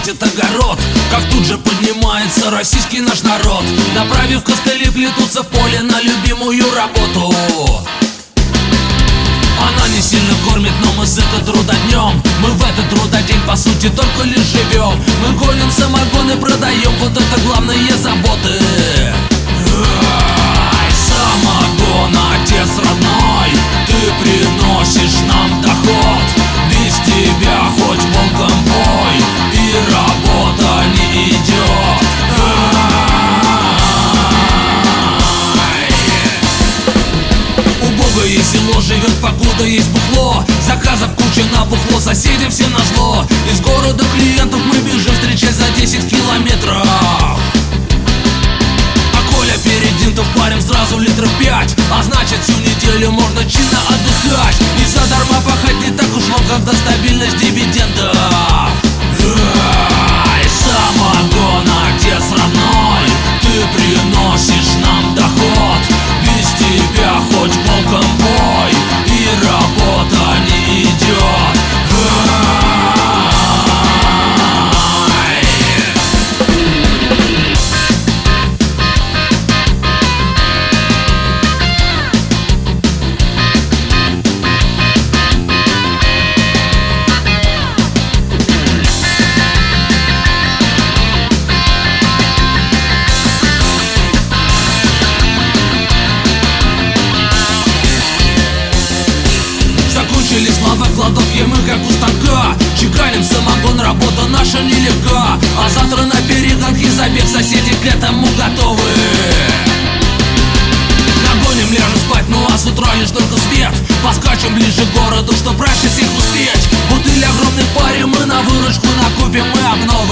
светит огород, как тут же поднимается российский наш народ. Направив костыли, плетутся в поле на любимую работу. Она не сильно кормит, но мы сыты трудоднем. Мы в этот трудодень по сути только лишь живем. Мы гоним самогон и продаем, вот это главные заботы. Самогон, отец родной, ты приносишь нам доход. Без тебя хоть волком бой, и работа не идет. Убогое село живет, покуда есть бухло. Заказов куча на бухло, соседям все назло. Из города клиентов мы бежим встречать за 10 километров. Перед динтов парим сразу литров 5, а значит всю неделю можно чинно отдыхать. И задарма пахать не так уж много, когда стабильность дивидендов. Самогон, отец родной, ты приносишь нам доход. Без тебя хоть волком бой, и работа не идет. Слава в кладовке, мы как у станка. Чеканим самогон, работа наша нелегка. А завтра на перегонки забег, соседи к этому готовы. Нагоним, ляжем спать, ну а с утра лишь только свет. Поскачем ближе к городу, чтоб раньше всех успеть. Бутыль огромной паре мы на выручку накупим, мы обновим.